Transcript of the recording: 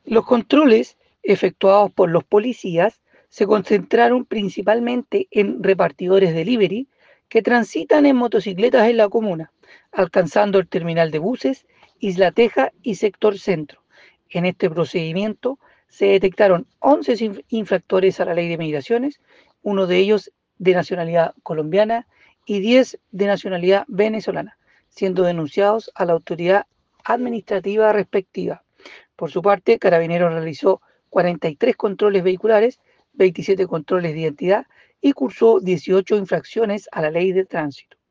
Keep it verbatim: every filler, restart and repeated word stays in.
Los controles efectuados por los policías se concentraron principalmente en repartidores delivery que transitan en motocicletas en la comuna, alcanzando el terminal de buses, Isla Teja y sector centro. En este procedimiento se detectaron once infractores a la ley de migraciones, uno de ellos de nacionalidad colombiana y diez de nacionalidad venezolana, siendo denunciados a la autoridad administrativa respectiva. Por su parte, Carabineros realizó cuarenta y tres controles vehiculares, veintisiete controles de identidad y cursó dieciocho infracciones a la ley de tránsito.